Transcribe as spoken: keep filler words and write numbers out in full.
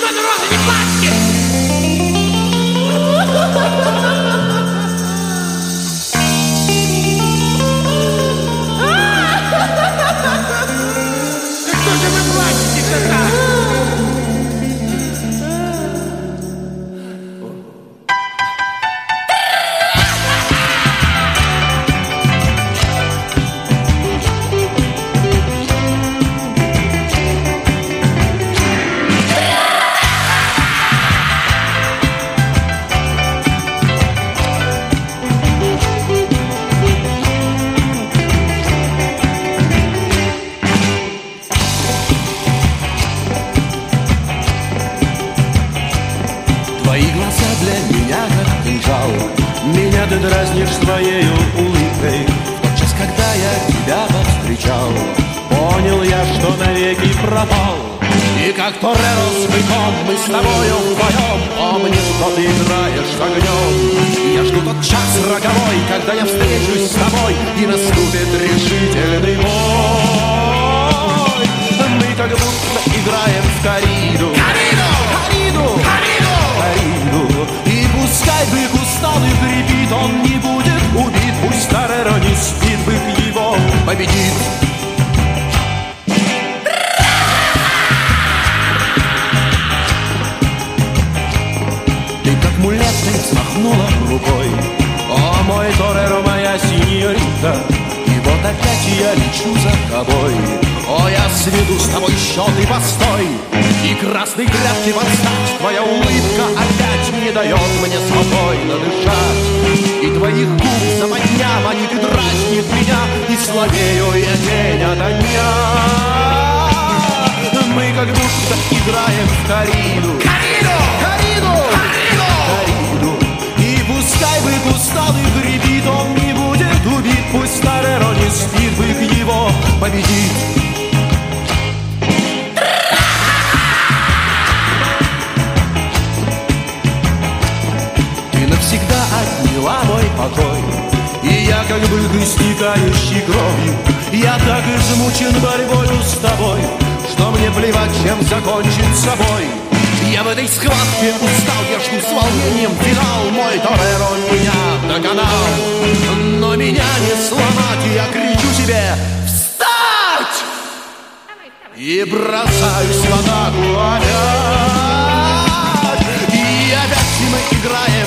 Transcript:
Твои глаза для меня как кинжал, меня ты дразнишь своею улыбкой. В тот час, когда я тебя повстречал, понял я, что навеки пропал. И как Тореро с быком мы с тобою вдвоем, помни, что ты играешь с огнем. И я жду тот час роковой, когда я встречусь с тобой, и наступит решительный бой. Мы как будто играем в кориду, кориду, кориду, кориду, кориду. И пускай бык устал и хрипит, он не будет убит. Пусть Тореро не спит, бык его победит. Мулетой взмахнула рукой: о, мой Тореро, моя синьорита, и вот опять я лечу за тобой. О, я сведу с тобой счеты, постой, и красной грядке подстать. Твоя улыбка опять не дает мне спокойно дышать, и твоих губ западня манит и дразнит меня, и слабею я день ото дня. Мы как будто играем в кориду, кориду, кориду, кориду. И пускай бык устал и хрипит, он не будет убит. Пусть Тореро не спит, бык его победит. Ты навсегда отняла мой покой, и я как бык, истекающий кровью. Я так измучен борьбою с тобой, что мне плевать, чем закончится бой. Я в этой схватке устал, я жду с волнением финал. Мой Тореро меня догнал, но меня не сломать, и я кричу тебе: встать! И бросаюсь в атаку опять, и опять мы играем